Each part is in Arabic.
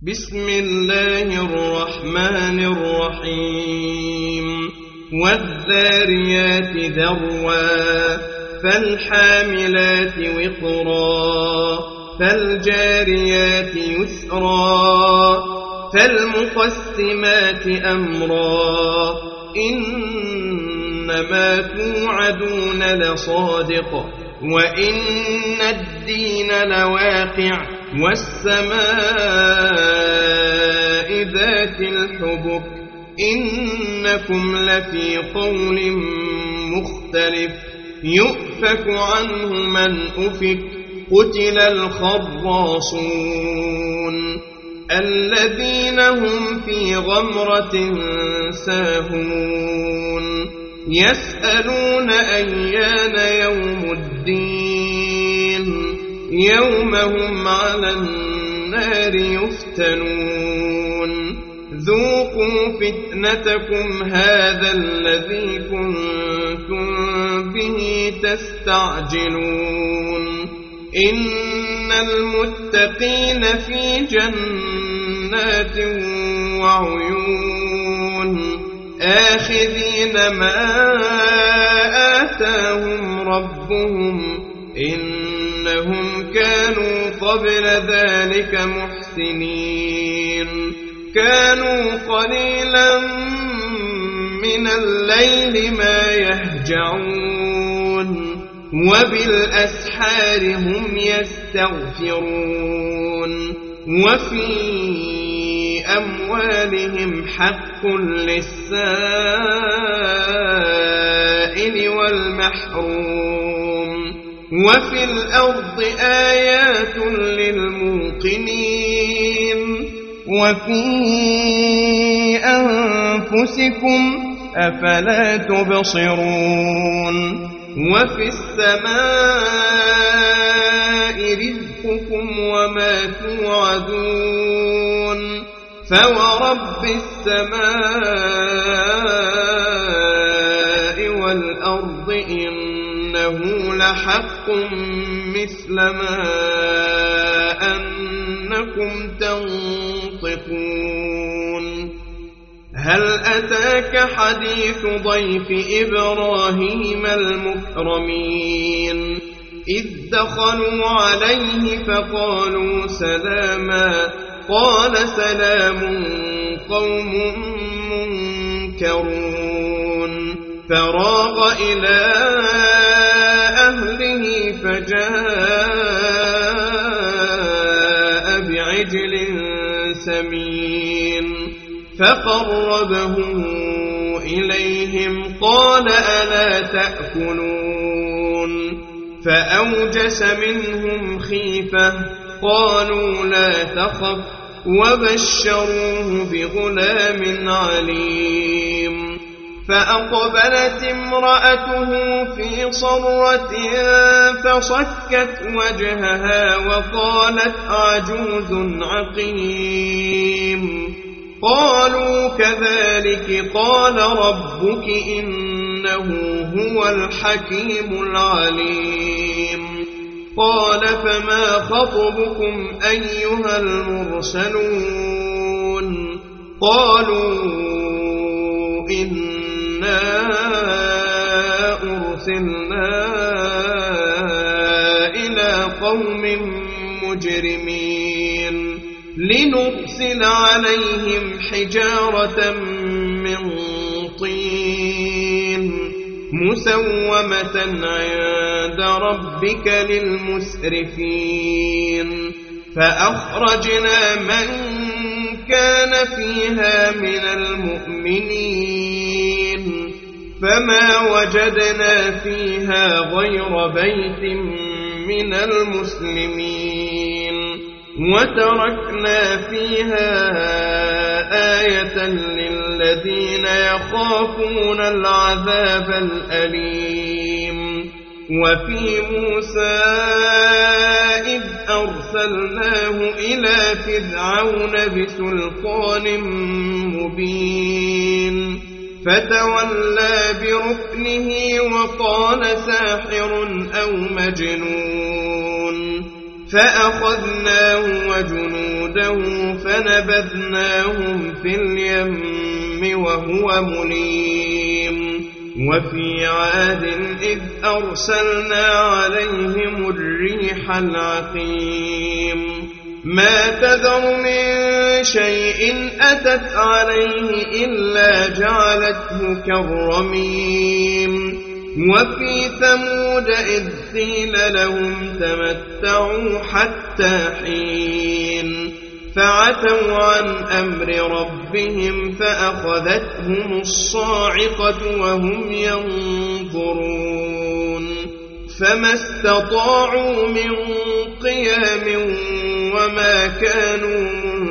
بسم الله الرحمن الرحيم والذاريات ذروا فالحاملات وقرا فالجاريات يسرا فالمقسمات أمرا إنما توعدون لصادق وإن الدين لواقع والسماء ذات الحبك إنكم لفي قول مختلف يؤفك عنه من أفك قتل الخراصون الذين هم في غمرة ساهون يسألون أيان يوم الدين يوم هم على النار يفتنون ذوقوا فتنتكم هذا الذي كنتم به تستعجلون إن المتقين في جنات وعيون آخذين ما آتاهم ربهم إنهم كانوا قبل ذلك محسنين كانوا قليلا من الليل ما يهجعون وبالأسحار هم يستغفرون وفي أموالهم حق للسائل والمحروم وفي الأرض آيات للموقنين وفي أنفسكم أفلا تبصرون وفي السماء رزقكم وما توعدون فورب السماء والأرض إنه لحق مثل ما أنكم تنطقون هل أتاك حديث ضيف إبراهيم المكرمين إذ دخلوا عليه فقالوا سلاما قال سلام قوم منكرون فراغ إلى أهله فجاء بعجل سمين فقربه إليهم قال ألا تأكلون فأوجس منهم خيفة قالوا لا تخف وبشروه بغلام عليم فأقبلت امرأته في صرة فصكت وجهها وقالت عجوز عقيم قالوا كذلك قال ربك إنه هو الحكيم العليم قال فما خطبكم أيها المرسلون قالوا إنا أرسلنا إلى قوم مجرمين لنرسل عليهم حجارة من طين مسومة عند ربك للمسرفين فأخرجنا من كان فيها من المؤمنين فما وجدنا فيها غير بيت من المسلمين وتركنا فيها آية للذين يخافون العذاب الأليم وفي موسى إذ أرسلناه إلى فرعون بسلطان مبين فتولى بركنه وقال ساحر أو مجنون فأخذناه وجنوده فنبذناهم في اليم وهو مليم وفي عاد إذ أرسلنا عليهم الريح العقيم ما تذر من شيء أتت عليه إلا جعلته كالرميم وفي ثمود إذ قيل لهم تمتعوا حتى حين فعتوا عن أمر ربهم فأخذتهم الصاعقة وهم ينظرون فما استطاعوا من قيام وما كانوا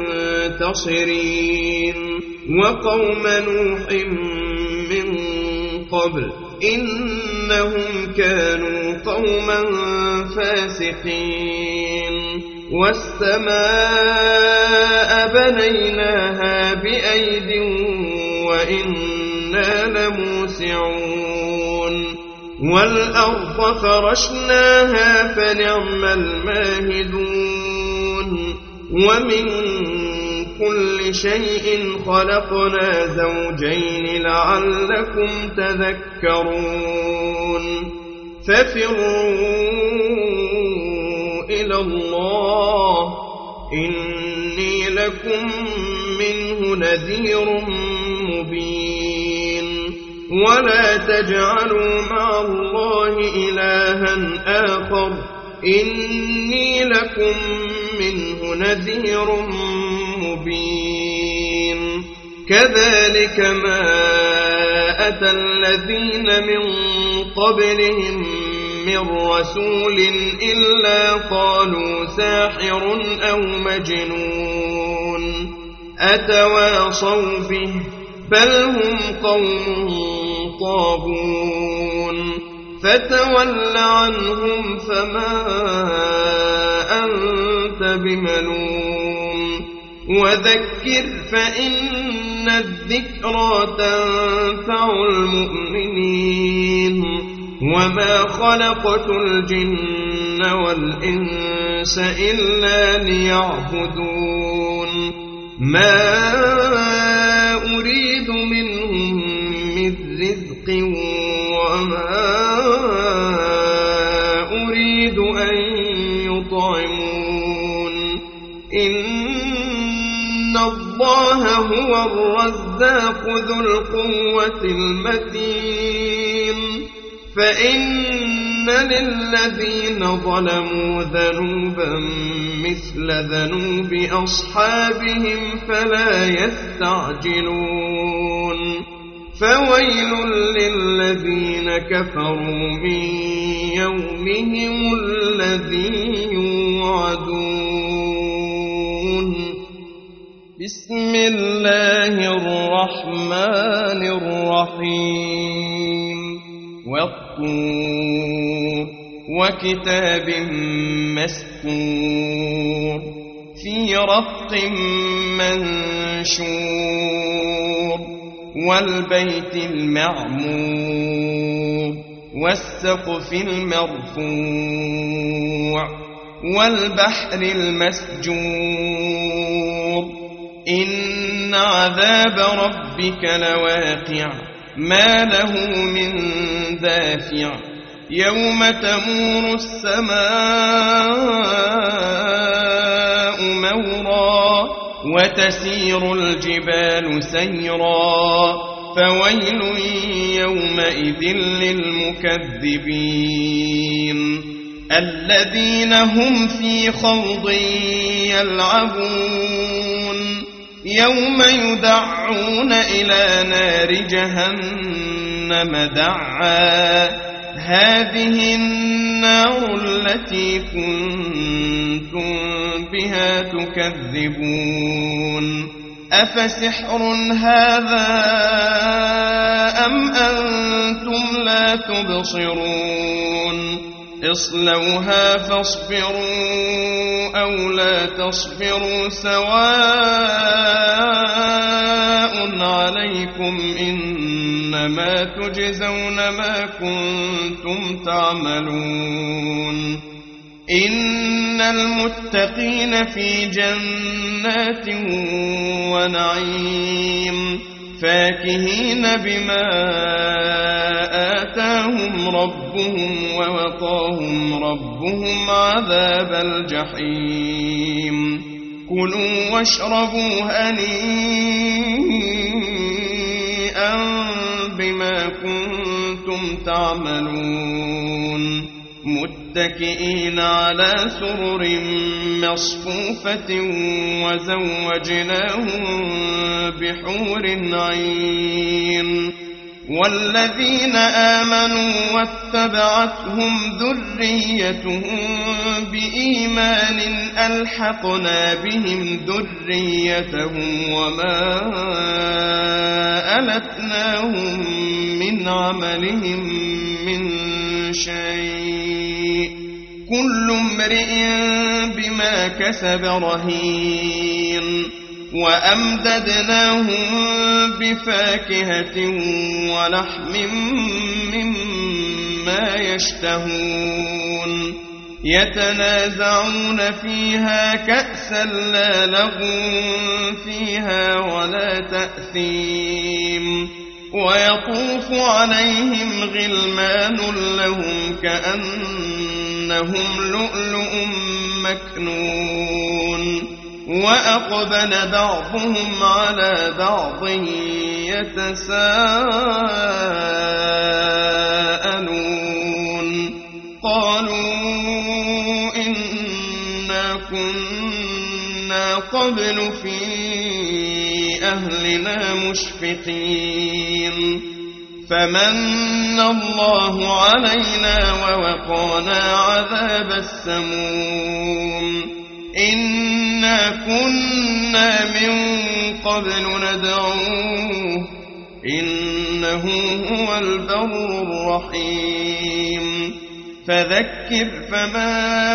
منتصرين وقوم نوح من قبل إنهم كانوا قوما فاسقين والسماء بنيناها بأيد وإنا لموسعون والأرض فرشناها فنعم الماهدون ومن كل شيء خلقنا زوجين لعلكم تذكرون ففروا إلى الله إني لكم منه نذير مبين ولا تجعلوا مع الله إلها آخر إني لكم منه نذير مبين كذلك ما أتى الذين من قبلهم من رسول إلا قالوا ساحر أو مجنون أتواصوا به بل هم قوم طاغون فتول عنهم فما أنت بملوم وذكر فإن الذكرى تنفع المؤمنين وما خلقت الجن والإنس إلا ليعبدون ما أريد منهم من رزق وما أريد أن يطعمون إن الله هو الرزاق ذو القوة المتين فإن للذين ظلموا ذنوبا مثل ذنوب أصحابهم فلا يستعجلون فويل للذين كفروا من يومهم الذي يوعدون بسم الله الرحمن الرحيم والطور وكتاب مسطور في رق منشور والبيت المعمور والسقف المرفوع والبحر المسجور إن عذاب ربك لواقع ما له من دافع يوم تمور السماء مورا وتسير الجبال سيرا فويل يومئذ للمكذبين الذين هم في خوض يلعبون يوم يدعون إلى نار جهنم دعا هذه النار التي كنتم بها تكذبون أفسحر هذا أم أنتم لا تبصرون اصلوها فاصبروا أو لا تصبروا سواء عليكم إنما تجزون ما كنتم تعملون إن إن المتقين في جنات ونعيم فاكهين بما آتاهم ربهم ووقاهم ربهم عذاب الجحيم كلوا واشربوا هنيئا بما كنتم تعملون متكئين على سرر مصفوفة وزوجناهم بحور عين والذين آمنوا واتبعتهم ذريتهم بإيمان ألحقنا بهم ذريتهم وما ألتناهم من عملهم من شيء كل امرئ بما كسب رهين وأمددناهم بفاكهة ولحم مما يشتهون يتنازعون فيها كأسا لا لغو فيها ولا تأثيم ويطوف عليهم غلمان لهم كأنهم لؤلؤ مكنون وأقبل بعضهم على بعض يتساءلون قالوا إنا كنا قبل في أهلنا مشفقين فمن الله علينا ووقانا عذاب السموم إنا كنا من قبل ندعوه إنه هو البر الرحيم فذكر فما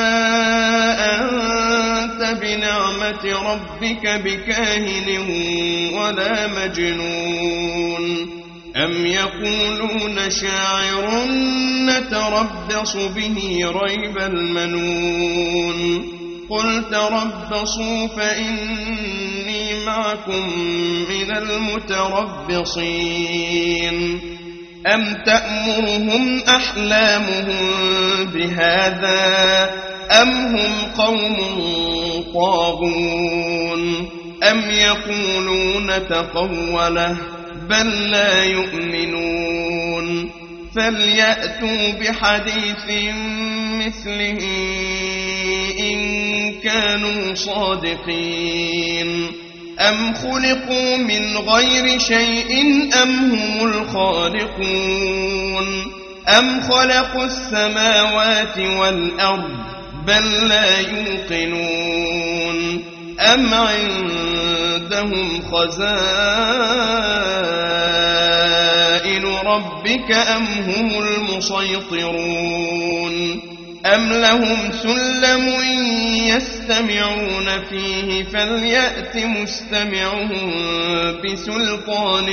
أنت بنعمة ربك بكاهن ولا مجنون أم يقولون شاعر نتربص به ريب المنون قل تربصوا فإني معكم من المتربصين أم تأمرهم أحلامهم بهذا أم هم قوم طاغون أم يقولون تقوله بل لا يؤمنون فليأتوا بحديث مثله إن كانوا صادقين أم خلقوا من غير شيء أم هم الخالقون أم خلقوا السماوات والأرض بل لا يوقنون أم عندهم خزائن ربك أم هم المسيطرون أم لهم سلم يستمعون فيه فليأت مستمعهم بسلطان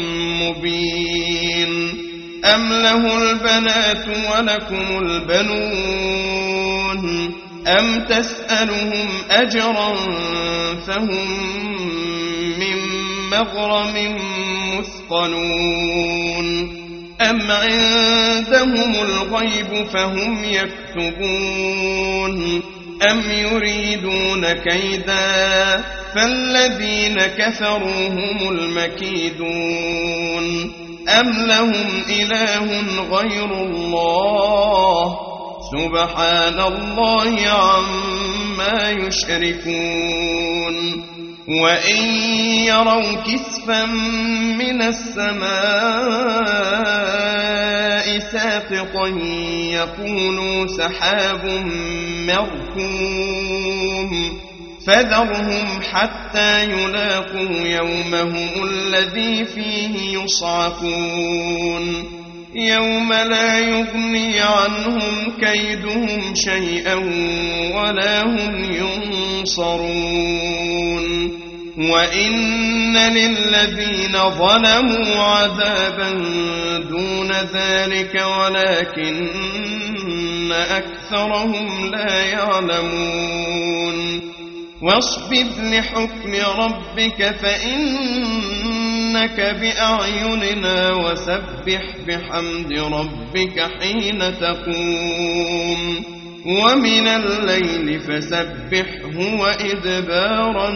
مبين أم له البنات ولكم البنون أم تسألهم أجرا فهم من مغرم مثقلون أم عندهم الغيب فهم يكتبون أم يريدون كيدا فالذين كفروا هم المكيدون أم لهم إله غير الله سبحان الله عما يشركون وإن يروا كسفا من السماء ساقطا يقولوا سحاب مركوم فذرهم حتى يلاقوا يومهم الذي فيه يصعقون يوم لا يغني عنهم كيدهم شيئا ولا هم ينصرون وإن للذين ظلموا عذابا دون ذلك ولكن أكثرهم لا يعلمون واصبر لحكم ربك فإنك بأعيننا وسبح بحمد ربك حين تقوم ومن الليل فسبحه وإدبار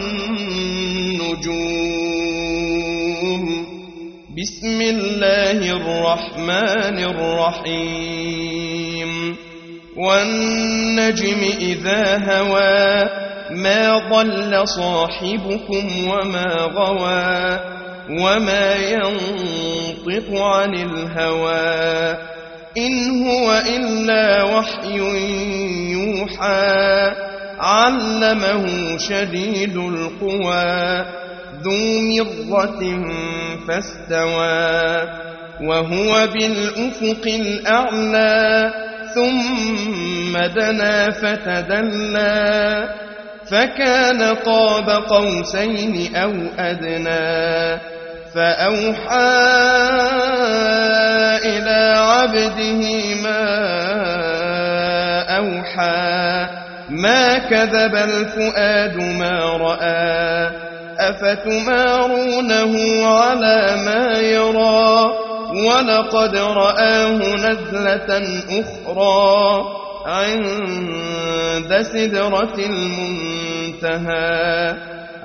النجوم بسم الله الرحمن الرحيم والنجم إذا هوى ما ضل صاحبكم وما غوى وما ينطق عن الهوى إن هو إلا وحي يوحى علمه شديد القوى ذو مرة فاستوى وهو بالأفق الأعلى ثم دنا فتدلى فكان قاب قوسين أو أدنى فأوحى إلى عبده ما أوحى ما كذب الفؤاد ما رأى أفتمارونه على ما يرى ولقد رآه نزلة أخرى عند سدرة المنتهى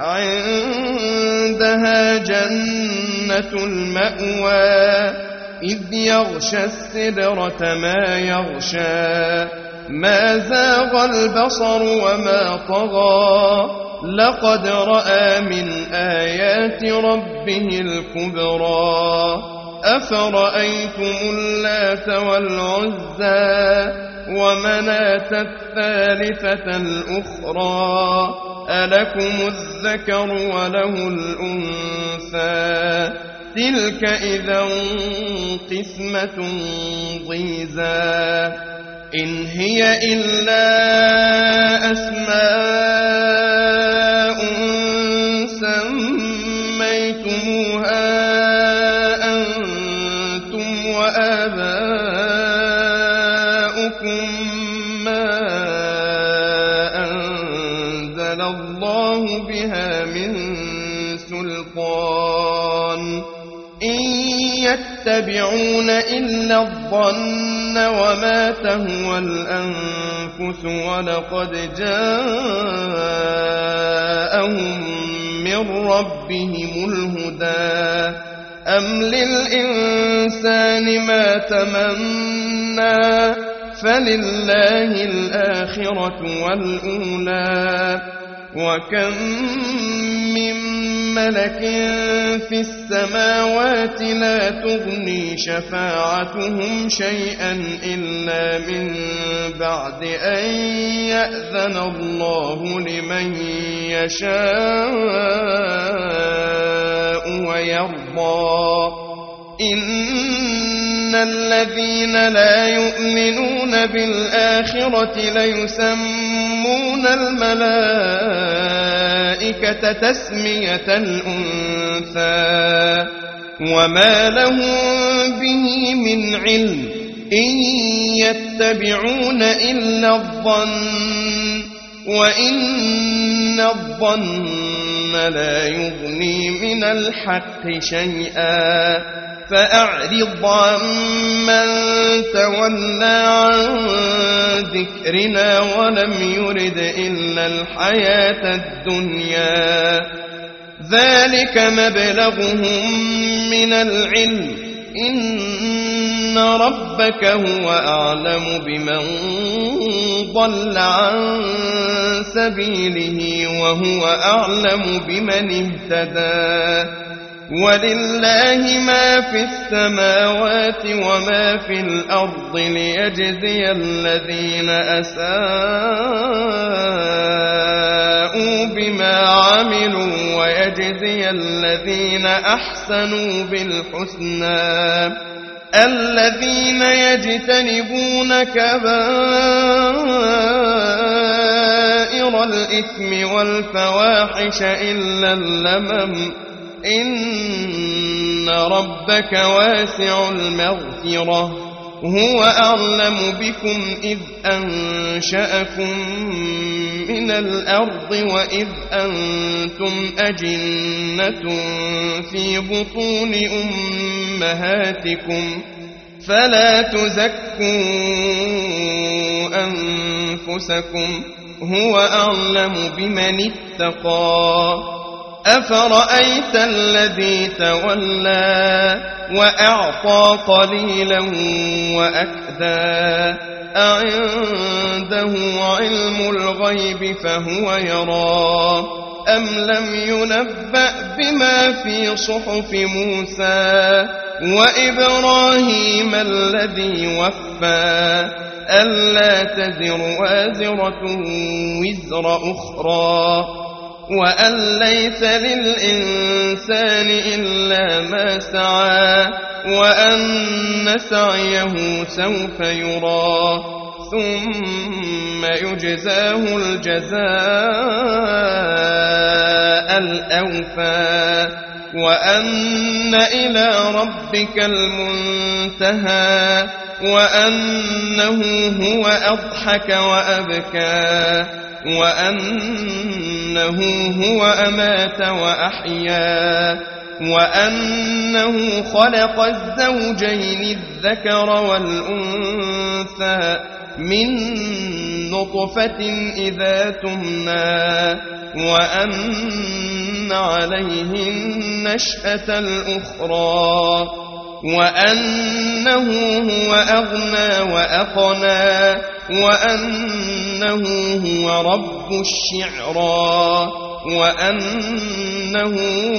عندها جنة المأوى إذ يغشى السدرة ما يغشى ما زاغ البصر وما طغى لقد رأى من آيات ربه الكبرى أفرأيتم اللات والعزى ومناة الثالثة الأخرى ألكم الذكر وله الأنثى تلك إذا قسمة ضيزى إن هي إلا أسماء سميتموها أنتم وآباؤكم ما أنزل الله بها من سلطان إن يتبعون إلا الظن وما تهوى الأنفس ولقد جاءهم من ربهم الهدى أم للإنسان ما تمنى فلله الآخرة والأولى وكم من ملك في السماوات لا تغني شفاعتهم شيئا إلا من بعد أن يأذن الله لمن يشاء ويرضى إن الذين لا يؤمنون بالآخرة ليسمون الملائكة تسمية الأنثى وما لهم به من علم إن يتبعون إلا الظن وإن الظن لا يغني من الحق شيئا فأعرض عمن تولى عن ذكرنا ولم يرد إلا الحياة الدنيا ذلك مبلغهم من العلم إن ربك هو أعلم بمن ضل عن سبيله وهو أعلم بمن اهتدى ولله ما في السماوات وما في الأرض ليجزي الذين أساءوا بما عملوا ويجزي الذين أحسنوا بالحسنى الذين يجتنبون كبائر الإثم والفواحش إلا اللمم إن ربك واسع المغفرة هو أعلم بكم إذ أنشأكم من الأرض وإذ أنتم أجنة في بطون أمهاتكم فلا تزكوا أنفسكم هو أعلم بمن اتقى أفرأيت الذي تولى وأعطى قليلا وأكدى أعنده علم الغيب فهو يرى أم لم ينبأ بما في صحف موسى وإبراهيم الذي وفى ألا تزر وازرة وزر أخرى وأن ليس للإنسان إلا ما سعى وأن سعيه سوف يرى ثم يجزاه الجزاء الأوفى وأن إلى ربك المنتهى وأنه هو أضحك وأبكى وأنه هو أمات وأحيا وأنه خلق الزوجين الذكر والأنثى من نطفة إذا تمنى وأن عليه النشأة الأخرى وأنه هو أغنى وأقنى وأنه هو رب الشعرى وأنه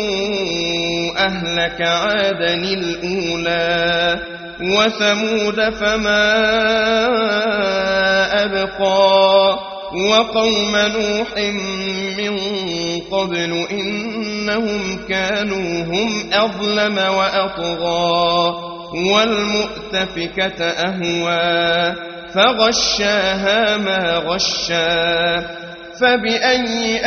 أهلك عادا الأولى وثمود فما أبقى وقوم نوح من قبل إنهم كانوا هم أظلم وأطغى والمؤتفكة أهوى فغشاها ما غشا فبأي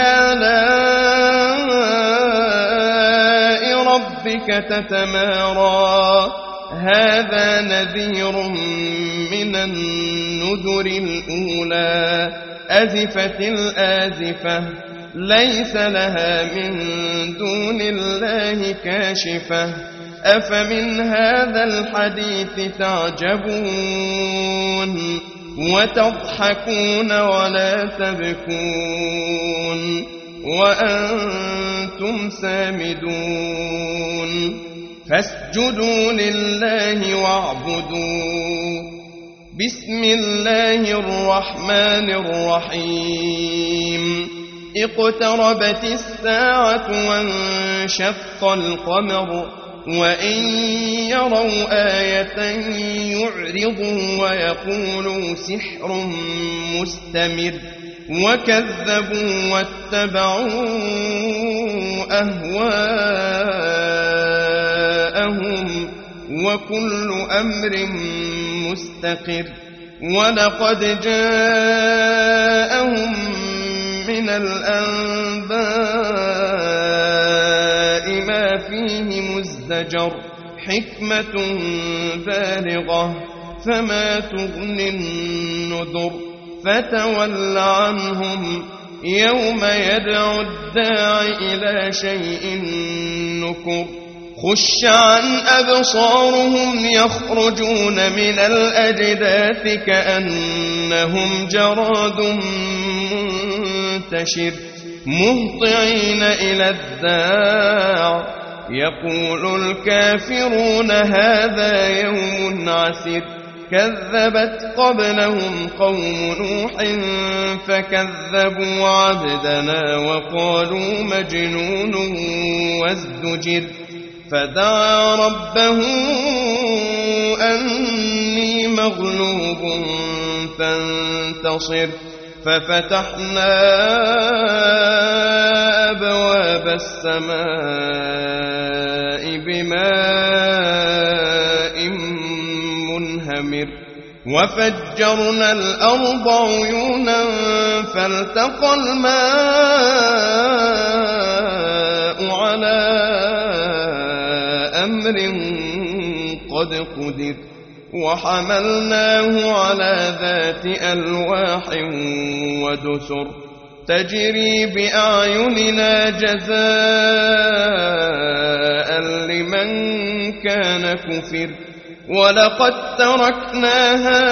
آلاء ربك تتمارى هذا نذير من النذر الأولى أزفت الآزفة ليس لها من دون الله كاشفة أفمن هذا الحديث تعجبون وتضحكون ولا تبكون وأنتم سامدون فاسجدوا لله واعبدوا بسم الله الرحمن الرحيم اقتربت الساعة وانشق القمر وإن يروا آية يعرضوا ويقولوا سحر مستمر وكذبوا واتبعوا أهواءهم وكل أمر مستقر ولقد جاءهم من الأنباء ما فيه مزدجر حكمة بالغة فما تغني النذر فتول عنهم يوم يدعو الداع إلى شيء نكر خش عن أبصارهم يخرجون من الأجداث كأنهم جراد منتشر مهطعين إلى الداع يقول الكافرون هذا يوم عسر كذبت قبلهم قوم نوح فكذبوا عبدنا وقالوا مجنون وازدجر فدعا ربه أني مغلوب فانتصر ففتحنا أبواب السماء بماء منهمر وفجرنا الأرض عيونا فالتقى الماء على أمر قد قدر وحملناه على ذات ألواح ودسر تجري بأعيننا جزاء لمن كان كفر ولقد تركناها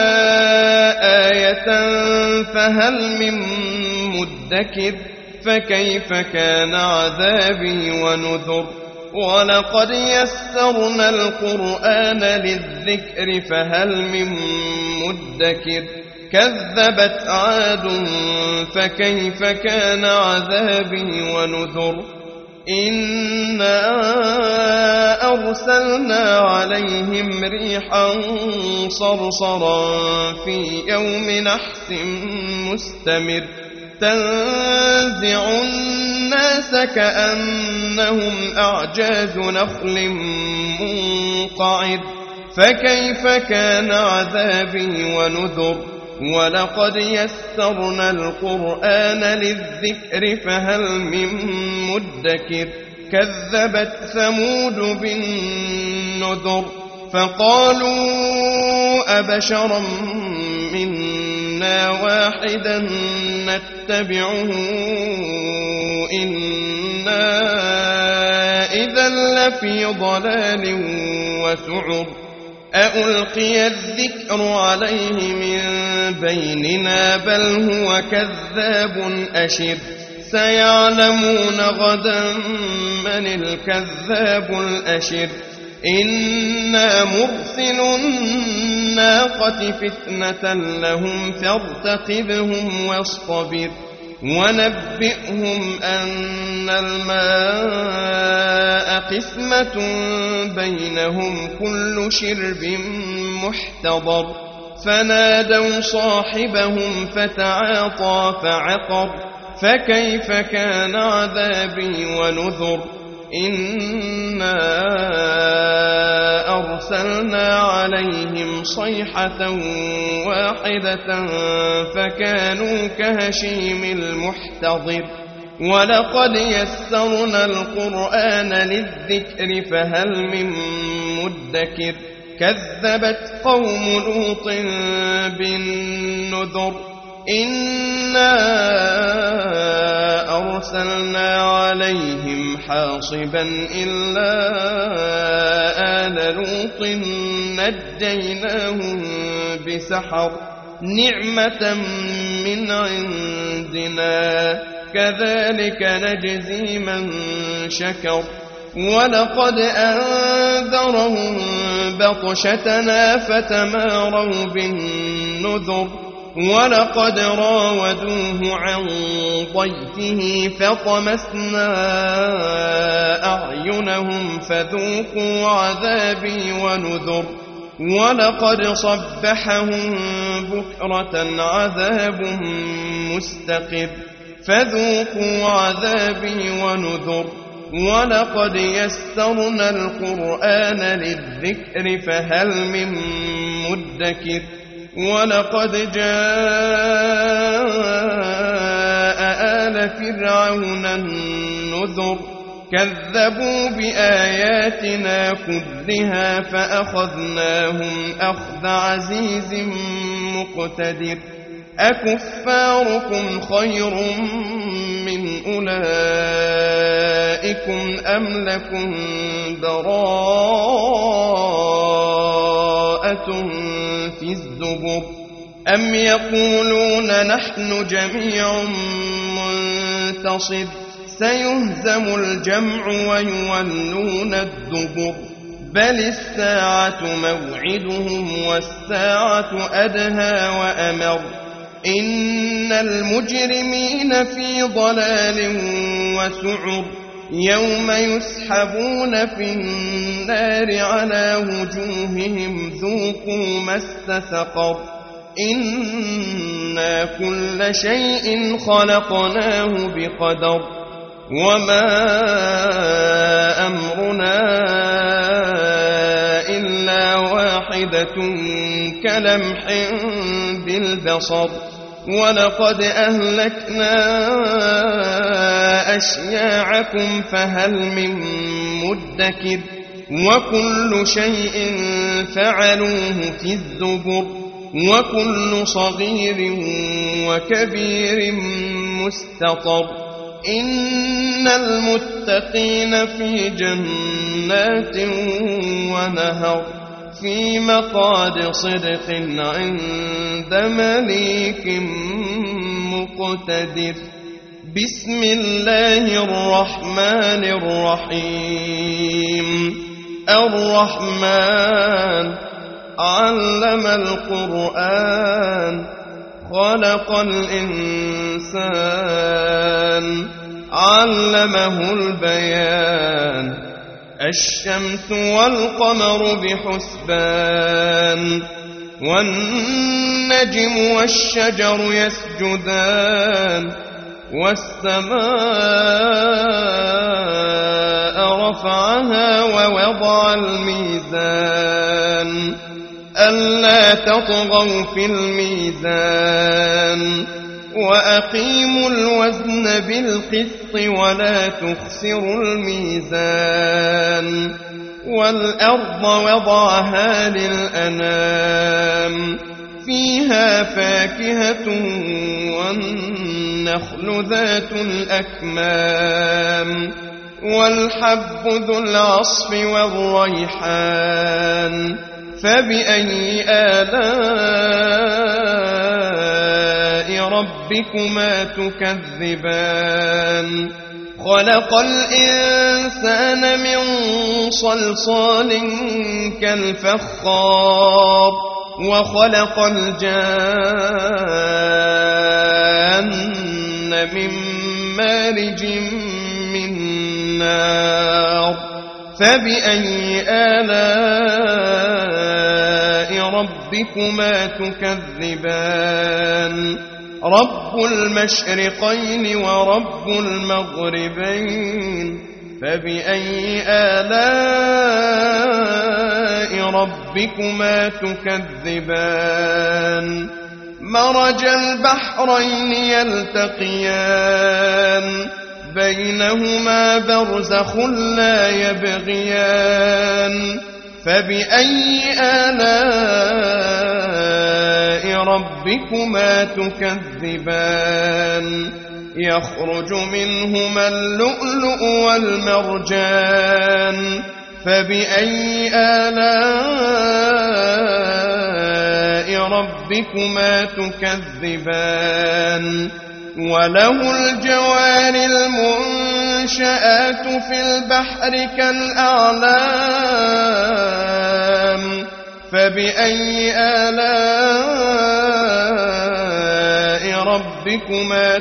آية فهل من مدكر فكيف كان عذابي ونذر ولقد يسرنا القرآن للذكر فهل من مدكر كذبت عاد فكيف كان عذابي ونذر إنا أرسلنا عليهم ريحا صرصرا في يوم نحس مستمر تنزع الناس كأنهم أعجاز نخل منقعر فكيف كان عذابي ونذر ولقد يسرنا القرآن للذكر فهل من مدكر كذبت ثمود بالنذر فقالوا أبشرا منا واحدا نتبعه إنا إذا لفي ضلال وسعر أألقي الذكر عليه من بيننا بل هو كذاب أشر سيعلمون غدا من الكذاب الأشر إنا مرسل الناقة فتنة لهم فارتقبهم واصطبر ونبئهم أن الماء قسمة بينهم كل شرب محتضر فنادوا صاحبهم فتعاطى فعقر فكيف كان عذابي ونذر إنا أرسلنا عليهم صيحة واحدة فكانوا كهشيم المحتضر ولقد يسرنا القرآن للذكر فهل من مدكر كذبت قوم لوط بالنذر إنا أرسلنا عليهم حاصبا إلا آل لوط نجيناهم بسحر نعمة من عندنا كذلك نجزي من شكر ولقد أنذرهم بطشتنا فتماروا بالنذر ولقد راودوه عن ضيفه فطمسنا أعينهم فذوقوا عذابي ونذر ولقد صبحهم بكرة عذاب مستقر فذوقوا عذابي ونذر ولقد يسرنا القرآن للذكر فهل من مدكر ولقد جاء آل فرعون النذر كذبوا بآياتنا كلها فأخذناهم أخذ عزيز مقتدر أكفاركم خير من أولئكم أم لكم براءة في الزبر أم يقولون نحن جميع منتصر سيهزم الجمع ويولون الدبر بل الساعة موعدهم والساعة أدهى وأمر إن المجرمين في ضلال وسعر يوم يسحبون في النار على وجوههم ذوقوا مس سقر إنا كل شيء خلقناه بقدر وما أمرنا إلا واحدة كلمح بالبصر ولقد أهلكنا أشياعكم فهل من مدكر وكل شيء فعلوه في الزبر وكل صغير وكبير مستطر إن المتقين في جنات ونهر في مقعد صدق عند مليك مقتدر بسم الله الرحمن الرحيم الرحمن علم القرآن خلق الإنسان علمه البيان الشمس والقمر بحسبان والنجم والشجر يسجدان والسماء رفعها ووضع الميزان ألا تطغوا في الميزان وأقيموا الوزن بالقسط ولا تخسروا الميزان والأرض وضعها للأنام فيها فاكهة والنخل ذات الأكمام والحب ذو العصف والريحان فبأي آلاء ربكما تكذبان خلق الإنسان من صلصال كالفخار وخلق الجان من مارج من نار فبأي آلاء ربكما تكذبان رب المشرقين ورب المغربين فبأي آلاء ربكما تكذبان مرج البحرين يلتقيان بينهما برزخ لا يبغيان فبأي آلاء ربكما تكذبان يخرج منهما اللؤلؤ والمرجان فبأي آلاء ربكما تكذبان وله الجوار المنشآت في البحر كالأعلام فبأي آلاء ربكما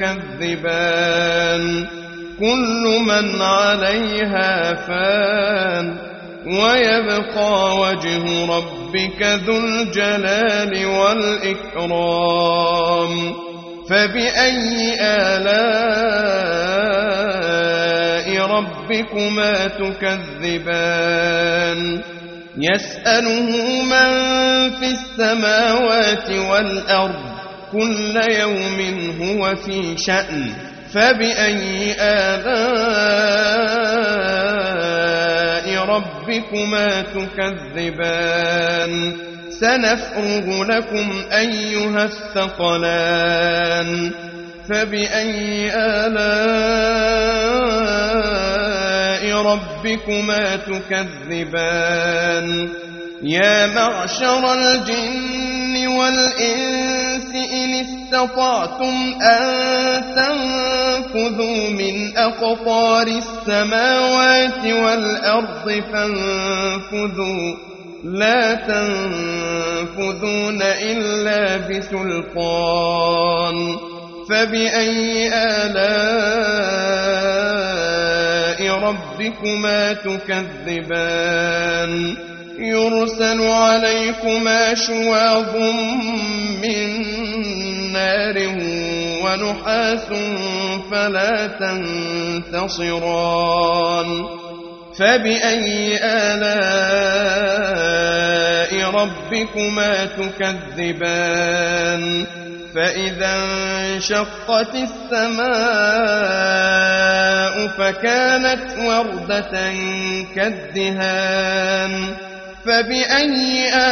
تكذبان كل من عليها فان ويبقى وجه ربك ذو الجلال والإكرام فبأي آلاء ربكما تكذبان يسأله من في السماوات والأرض كل يوم هو في شأن فبأي آلاء ربكما تكذبان سنفرغ لكم أيها الثقلان فبأي آلاء ربكما تكذبان يا معشر الجن والإنس إن استطعتم أن تنفذوا من أقطار السماوات والأرض فانفذوا لا تنفذون إلا بسلطان فبأي آلاء ربكما تكذبان يرسل عليكما شواظ من نار ونحاس فلا تنتصران فبأي آلاء ربكما تكذبان فإذا انشقت السماء فكانت وردة كالدهان فبأي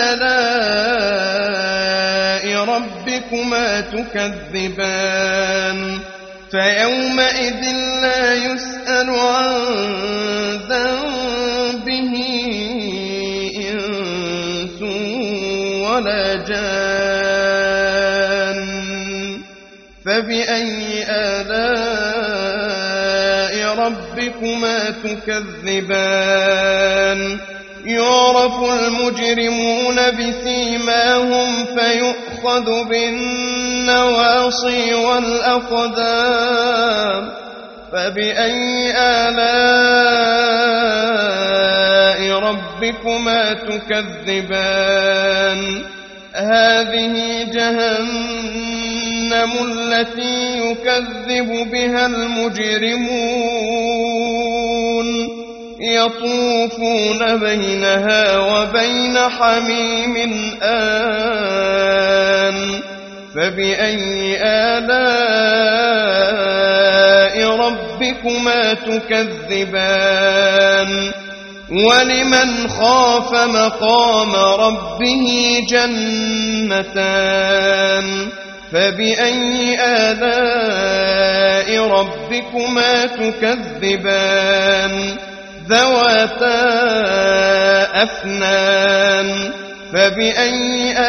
آلاء ربكما تكذبان فيومئذ لا يسأل عن ذنبه إنس ولا جان فبأي آلاء ربكما تكذبان يعرف المجرمون بسيماهم فيؤخذ بالنواصي والأقدام فبأي آلاء ربكما تكذبان هذه جهنم التي يكذب بها المجرمون يطوفون بينها وبين حميم آن فبأي آلاء ربكما تكذبان ولمن خاف مقام ربه جنتان فبأي آلاء ربكما تكذبان ذواتا أفنان فبأي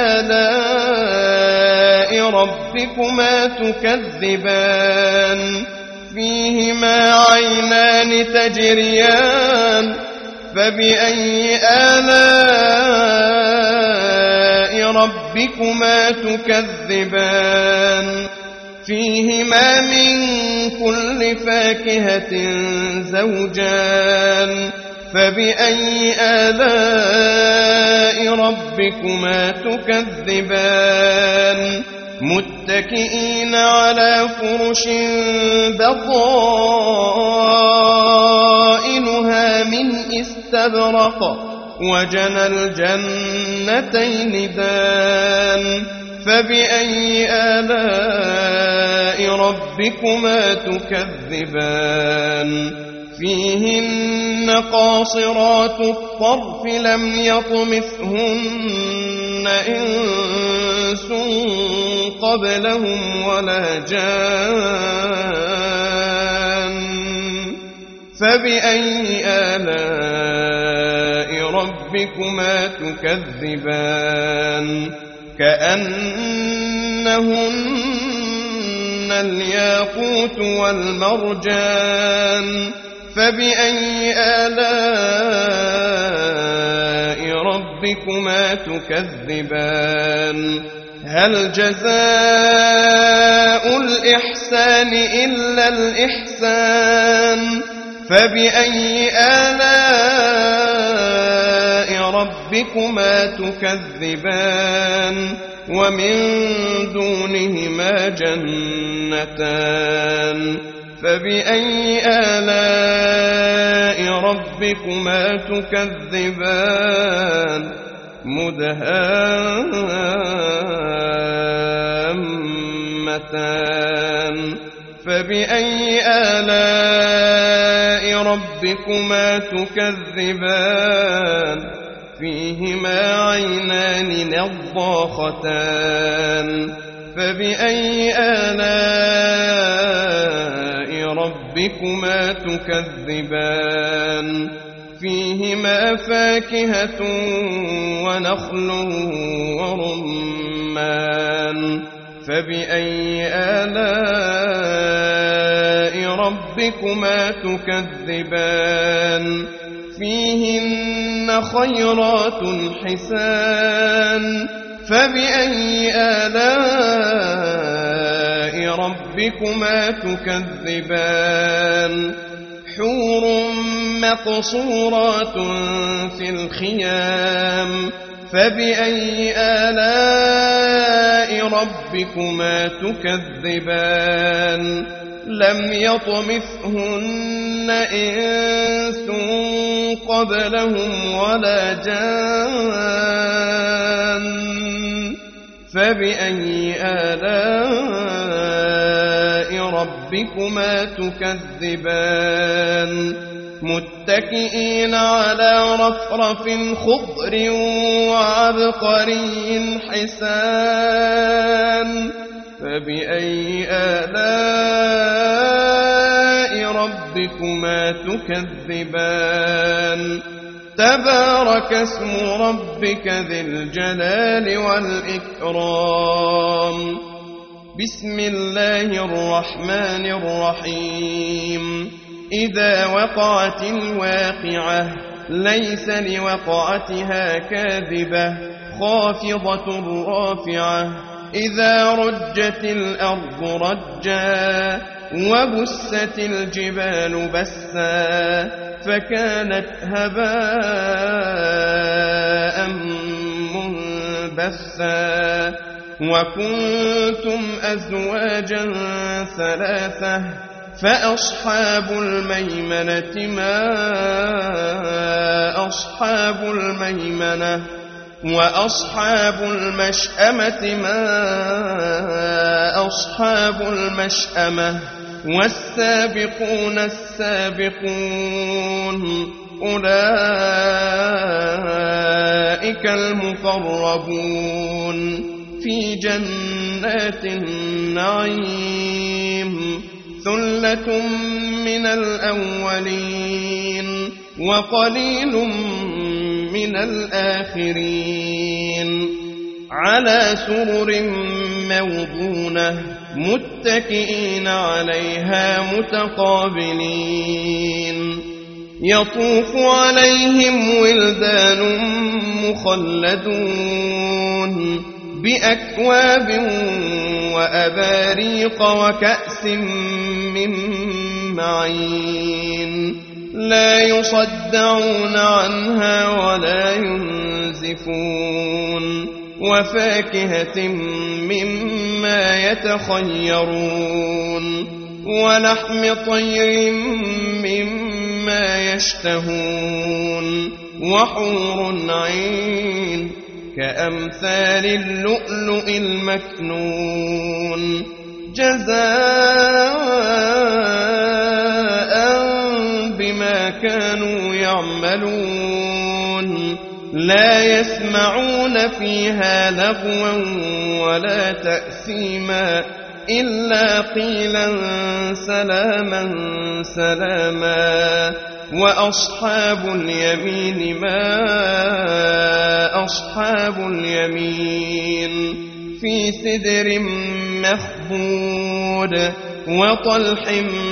آلاء ربكما تكذبان فيهما عينان تجريان فبأي آلاء ربكما تكذبان فيهما من كل فاكهة زوجان فبأي آلاء ربكما تكذبان متكئين على فرش بطائنها من استبرق وجنى الجنتين دان فبأي آلاء ربكما تكذبان فيهن قاصرات الطرف لم يطمثهن إنس قبلهم ولا جان فبأي آلاء ربكما تكذبان كأنهن الياقوت والمرجان فبأي آلاء ربكما تكذبان هل جزاء الإحسان إلا الإحسان فبأي آلاء ربكما تكذبان ومن دونهما جنتان فبأي آلاء ربكما تكذبان مدهامتان فبأي آلاء ربكما تكذبان فيهما عينان نضاختان فبأي آلاء ربكما تكذبان فيهما فاكهة ونخل ورمان فبأي آلاء ربكما تكذبان فيهن خيرات حسان فبأي آلاء ربكما تكذبان حور مقصورات في الخيام فبأي آلاء ربكما تكذبان لم يطمثهن إنس قبلهم ولا جان فبأي آلاء ربكما تكذبان متكئين على رفرف خضر وعبقري حسان فبأي آلاء ربكما تكذبان تبارك اسم ربك ذي الجلال والإكرام بسم الله الرحمن الرحيم إذا وقعت الواقعة ليس لوقعتها كاذبة خافضة رافعة إذا رجت الأرض رجا وبست الجبال بسا فكانت هباء منبثا وكنتم أزواجا ثلاثة فأصحاب الميمنة ما أصحاب الميمنة وأصحاب المشأمة ما أصحاب المشأمة والسابقون السابقون أولئك المقربون في جنات النعيم ثلة من الأولين وقليل من الآخرين على سرر موضونة متكئين عليها متقابلين يطوف عليهم ولدان مخلدون بأكواب وأباريق وكأس من معين لا يصدعون عنها ولا ينزفون وفاكهة مما يتخيرون ولحم طير مما يشتهون وحور عين كأمثال اللؤلؤ المكنون جزاء بما كانوا يعملون لا يسمعون فيها لغوا ولا تأثيما إلا قيلا سلاما سلاما وأصحاب اليمين ما أصحاب اليمين في سدر مخضود وطلح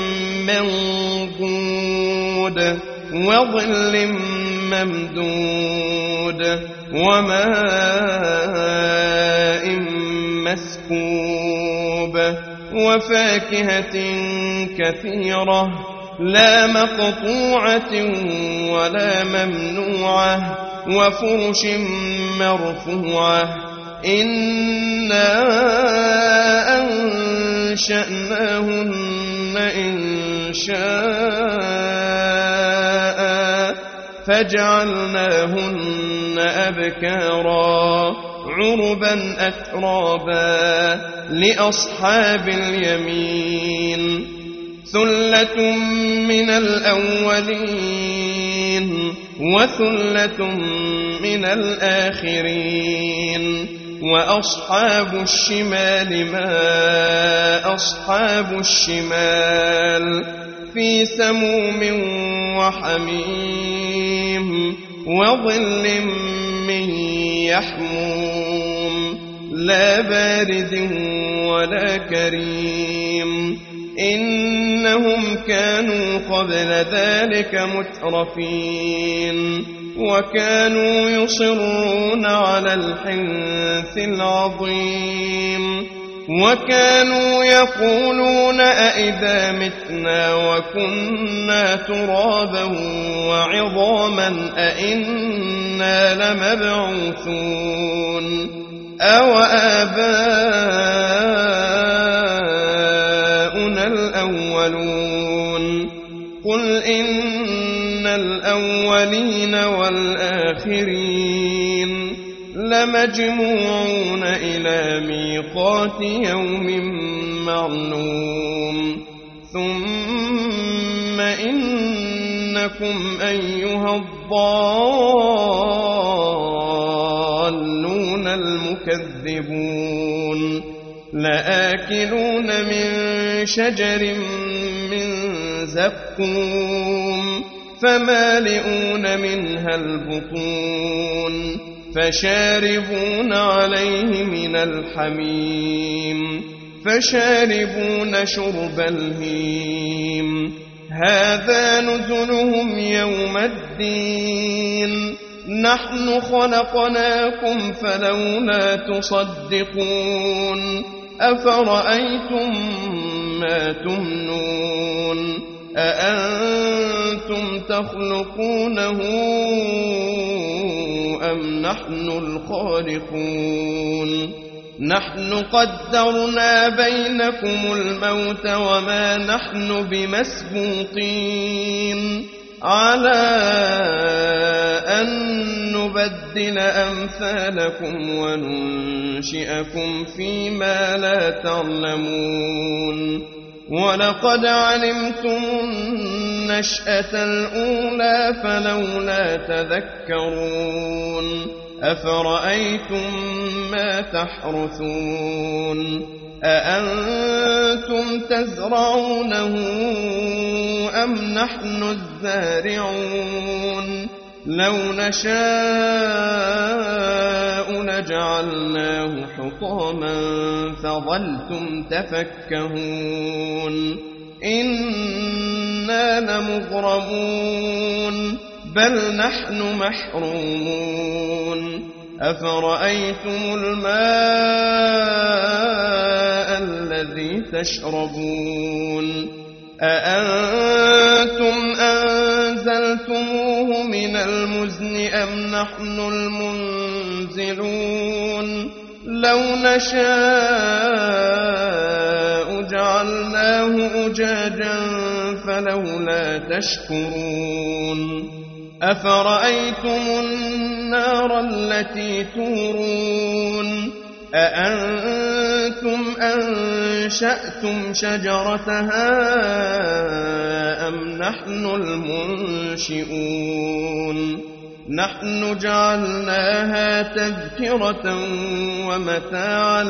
منضود وظل ممدود وماء مسكوب وفاكهة كثيرة لا مقطوعة ولا ممنوعة وفرش مرفوعة إنا أنشأناهن إنشاء فجعلناهن أبكارا عربا أترابا لأصحاب اليمين ثلة من الأولين وثلة من الآخرين وأصحاب الشمال ما أصحاب الشمال في سموم وحميم وظل من يحموم لا بارد ولا كريم إنهم كانوا قبل ذلك مترفين وكانوا يصرون على الحنث العظيم وكانوا يقولون أئذا متنا وكنا ترابا وعظاما أئنا لمبعوثون أو آباؤنا الأولون قل إن الأولين والآخرين لمجموعون إلى ميقات يوم معلوم ثم إنكم أيها الضالون المكذبون لآكلون من شجر من زقوم فمالئون منها البطون فشاربون عليه من الحميم فشاربون شرب الهيم هذا نزلهم يوم الدين نحن خلقناكم فلولا تصدقون أفرأيتم ما تمنون أأنتم تخلقونه أم نحن الخالقون نحن قدرنا بينكم الموت وما نحن بمسبوقين على أن نبدل أمثالكم وننشئكم فيما لا تعلمون ولقد علمتم النشأة الأولى فلولا تذكرون أفرأيتم ما تحرثون أأنتم تزرعونه أم نحن الزارعون لو نشاء لجعلناه حطاما فظلتم تفكهون إنا لمغرمون بل نحن محرومون أفرأيتم الماء الذي تشربون أأنتم أنزلتموه من المزن أم نحن المنزلون لو نشاء جعلناه أجاجا فلولا تشكرون أفرأيتم النار التي تورون أأنتم أنشأتم شجرتها أم نحن المنشئون نحن جعلناها تذكرة ومتاعا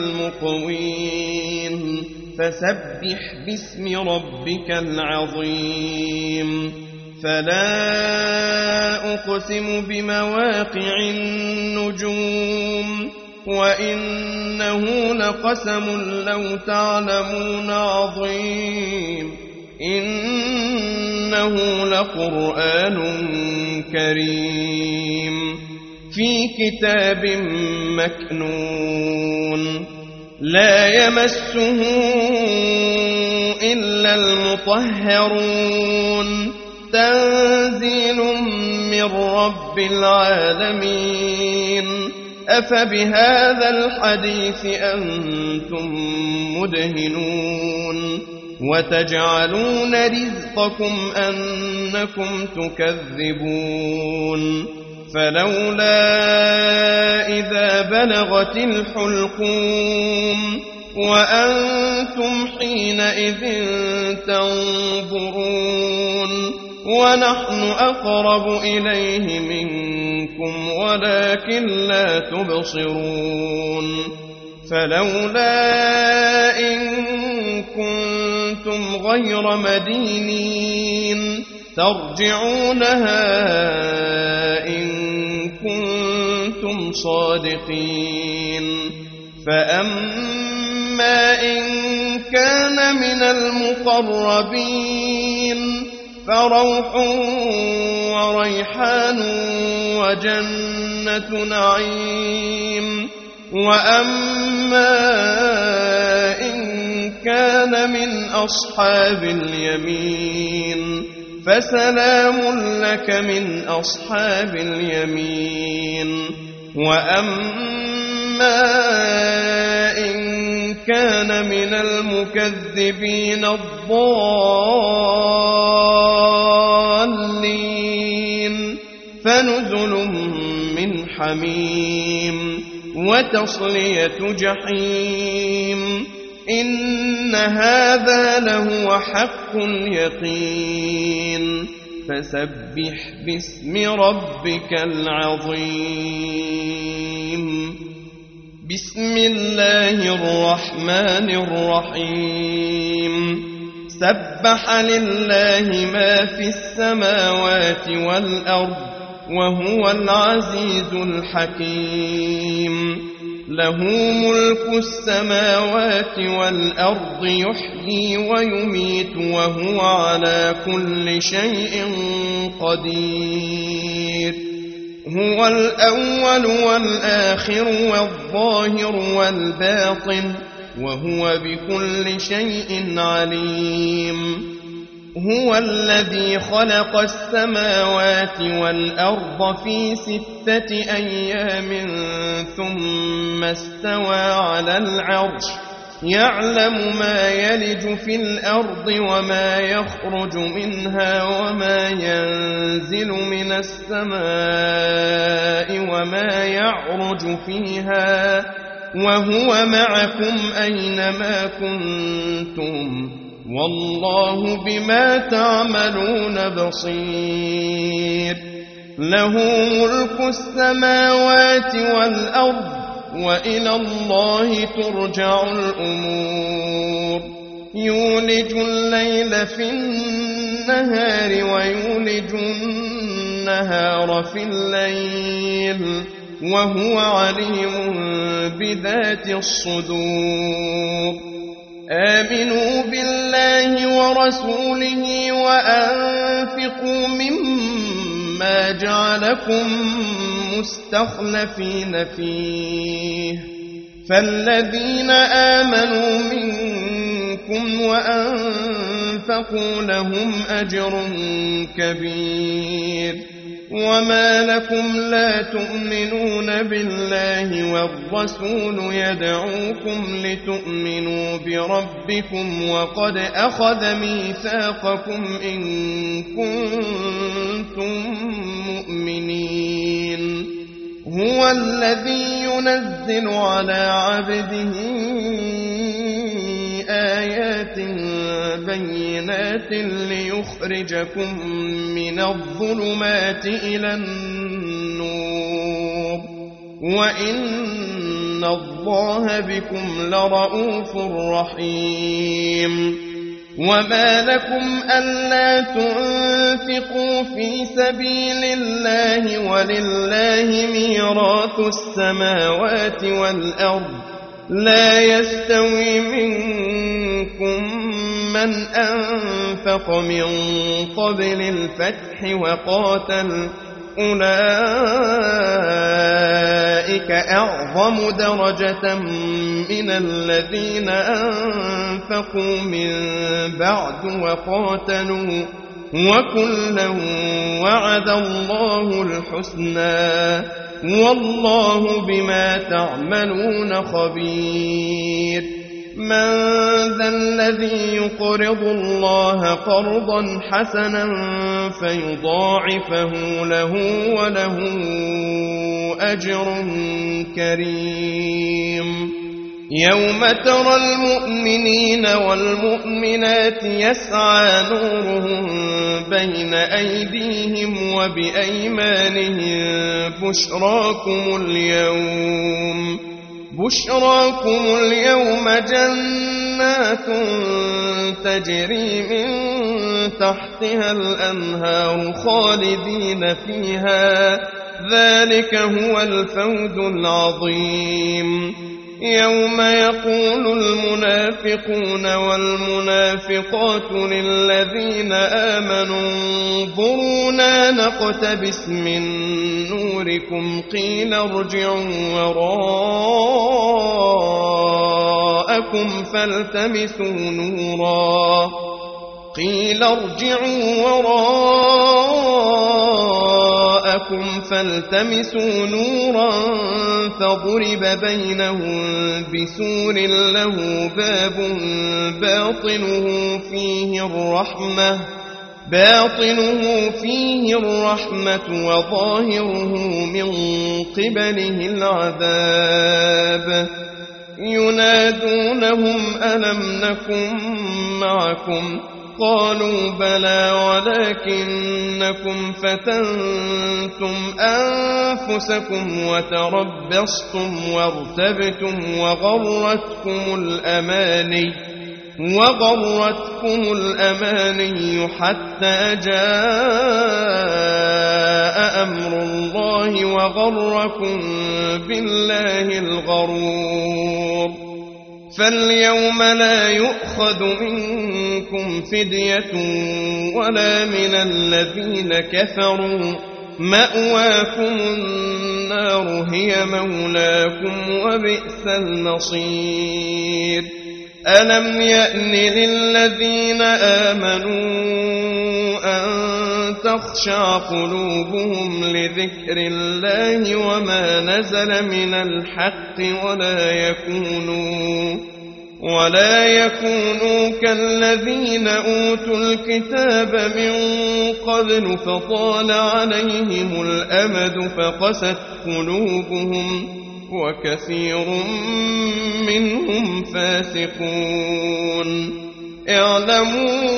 للمقوين فسبح باسم ربك العظيم فلا أقسم بمواقع النجوم وإنه لقسم لو تعلمون عظيم إنه لقرآن كريم في كتاب مكنون لا يمسه إلا المطهرون تنزيل من رب العالمين أفبهذا الحديث أنتم مدهنون وتجعلون رزقكم أنكم تكذبون فلولا إذا بلغت الحلقوم وأنتم حينئذ تنظرون ونحن أقرب إليه منكم ولكن لا تبصرون فلولا إن كنتم غير مدينين ترجعونها إن كنتم صادقين فأما إن كان من المقربين فروح وريحان وجنة نعيم وأما إن كان من أصحاب اليمين فسلام لك من أصحاب اليمين وأما إن كان من المكذبين الضالين فنزل من حميم وتصلية جحيم إن هذا لهو حق اليقين فسبح باسم ربك العظيم بسم الله الرحمن الرحيم سبح لله ما في السماوات والأرض وهو العزيز الحكيم له ملك السماوات والأرض يحيي ويميت وهو على كل شيء قدير هو الأول والآخر والظاهر والباطن وهو بكل شيء عليم هو الذي خلق السماوات والأرض في 6 أيام ثم استوى على العرش يعلم ما يلج في الأرض وما يخرج منها وما ينزل من السماء وما يعرج فيها وهو معكم أينما كنتم والله بما تعملون بصير له ملك السماوات والأرض وإلى الله ترجع الأمور يولج الليل في النهار ويولج النهار في الليل وهو عليم بذات الصدور آمنوا بالله ورسوله وأنفقوا مما جعلكم مستخلفين فيه فالذين آمنوا منكم وأنفقوا لهم أجر كبير وما لكم لا تؤمنون بالله والرسول يدعوكم لتؤمنوا بربكم وقد أخذ ميثاقكم إن كنتم مؤمنين هو الذي ينزل على عبده آيات بينات ليخرجكم من الظلمات إلى النور وإن الله بكم لرؤوف رحيم وما لكم ألا تنفقوا في سبيل الله ولله ميراث السماوات والأرض لا يستوي منكم من أنفق من قبل الفتح وقاتل أولئك أعظم درجة من الذين أنفقوا من بعد وقاتلوا وكلا وعد الله الحسنى والله بما تعملون خبير من ذا الذي يقرض الله قرضا حسنا فيضاعفه له وله أجر كريم يوم ترى المؤمنين والمؤمنات يسعى نورهم بين أيديهم وبأيمانهم بشراكم اليوم جنات تجري من تحتها الأنهار خالدين فيها ذلك هو الفوز العظيم يوم يقول المنافقون والمنافقات للذين آمنوا انظرونا نقتبس من نوركم قيل ارجعوا وراءكم فالتمسوا نورا فضرب بينهم بسور له باب باطنه فيه الرحمة باطنه فيه الرحمة وظاهره من قبله العذاب ينادونهم ألم نكن معكم قالوا بلى ولكنكم فتنتم أنفسكم وتربصتم وارتبتم وغرتكم الأماني حتى جاء أمر الله وغركم بالله الغرور فاليوم لا يؤخذ منكم فدية ولا من الذين كفروا مأواكم النار هي مولاكم وبئس المصير ألم يأن للذين آمنوا أن تخشع قلوبهم لذكر الله وما نزل من الحق ولا يكونوا كالذين أوتوا الكتاب من قبل فطال عليهم الأمد فقست قلوبهم وكثير منهم فاسقون اعلموا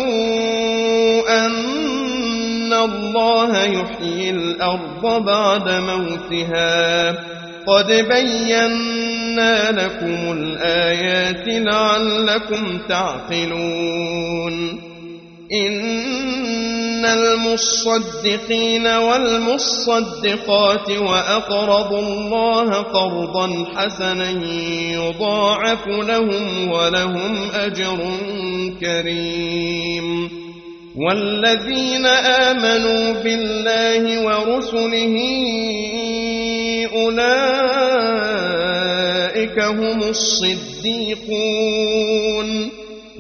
أن الله يحيي الأرض بعد موتها قد بينا لكم الآيات لعلكم تعقلون إن المصدقين والمصدقات وأقرضوا الله قرضا حسنا يضاعف لهم ولهم أجر كريم والذين آمنوا بالله ورسله أولئك هم الصديقون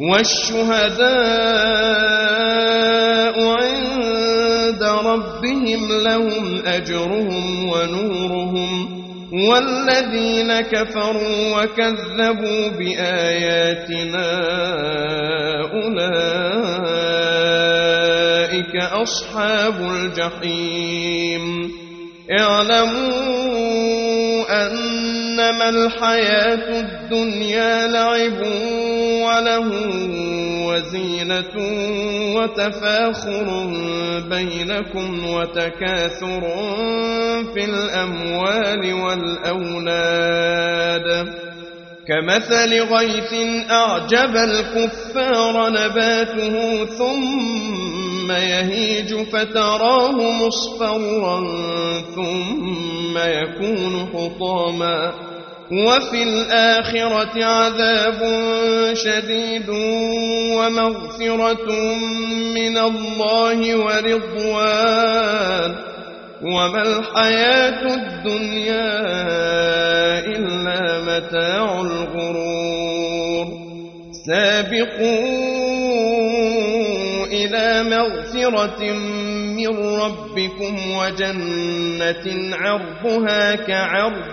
والشهداء عند ربهم لهم أجرهم ونورهم والذين كفروا وكذبوا بآياتنا أولئك أصحاب الجحيم اعلموا أنما الحياة الدنيا لعب وله وزينة وتفاخر بينكم وتكاثر في الأموال والأولاد كمثل غيث أعجب الكفار نباته ثم يهيج فتراه مصفرا ثم يكون حطاما وفي الآخرة عذاب شديد ومغفرة من الله ورضوان وما الحياة الدنيا إلا متاع الغرور سابقوا إلى مغفرة من ربكم وجنة عرضها كعرض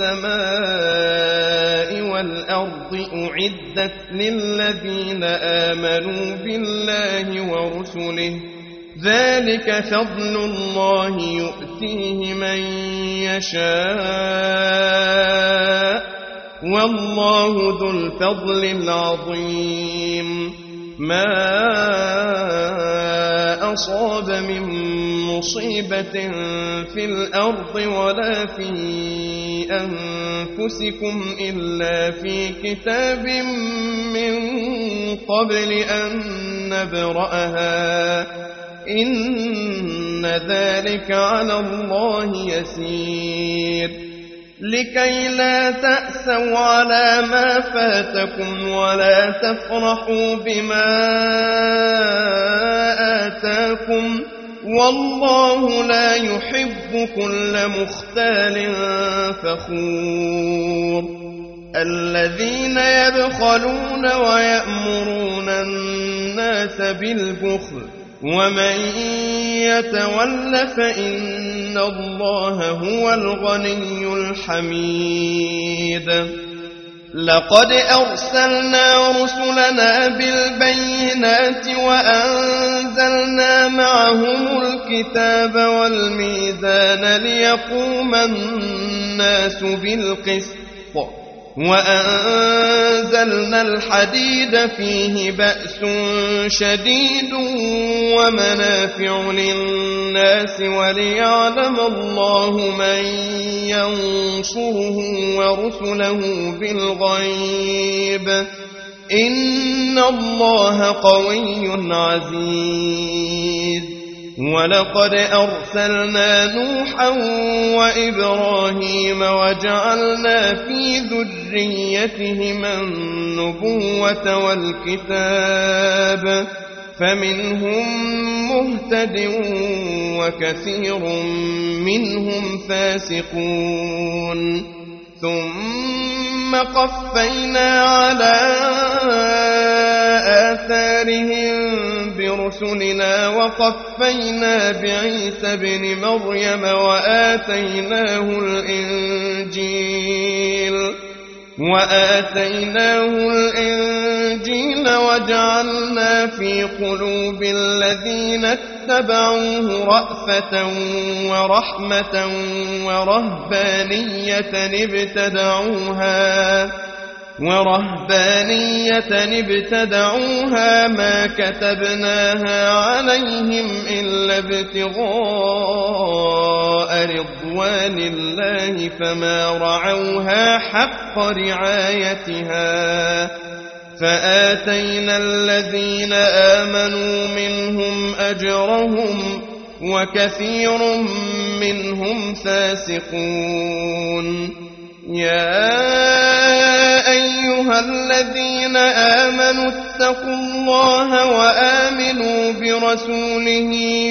السماء والأرض أعدت للذين آمنوا بالله ورسله ذلك فضل الله يؤتيه من يشاء والله ذو الفضل العظيم ما أصاب من مصيبة في الأرض ولا في أنفسكم إلا في كتاب من قبل أن نبرأها إن ذلك على الله يسير لكي لا تأسوا على ما فاتكم ولا تفرحوا بما آتاكم والله لا يحب كل مختال فخور الذين يبخلون ويأمرون الناس بالبخل ومن يتول فإن الله هو الغني الحميد لقد أرسلنا رسلنا بالبينات وأنزلنا معهم الكتاب والميزان ليقوم الناس بالقسط وأنزلنا الحديد فيه بأس شديد ومنافع للناس وليعلم الله من ينصره ورسله بالغيب إن الله قوي عزيز ولقد أرسلنا نوحا وإبراهيم وجعلنا في ذريتهما النبوة والكتاب فمنهم مهتد وكثير منهم فاسقون ثم قفينا على آثارهم برسلنا وقفينا بعيسى ابن مريم وآتيناه الإنجيل وجعلنا في قلوب الذين اتبعوه رأفة ورحمة ورهبانية ابتدعوها ما كتبناها عليهم إلا ابتغاء رضوان الله فما رعوها حق رعايتها فآتينا الذين آمنوا منهم أجرهم وكثير منهم فاسقون يا أيها الذين آمنوا اتقوا الله وآمنوا برسوله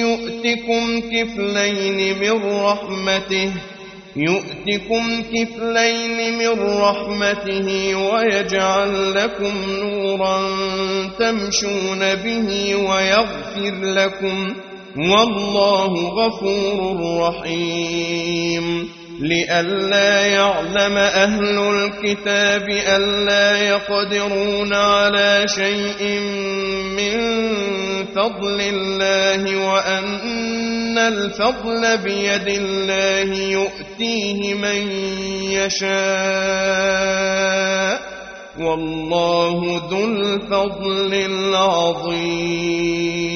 يؤتكم كفلين من رحمته ويجعل لكم نورا تمشون به ويغفر لكم والله غفور رحيم لئلا يعلم أهل الكتاب ألا يقدرون على شيء من فضل الله وأن الفضل بيد الله يؤتيه من يشاء والله ذو الفضل العظيم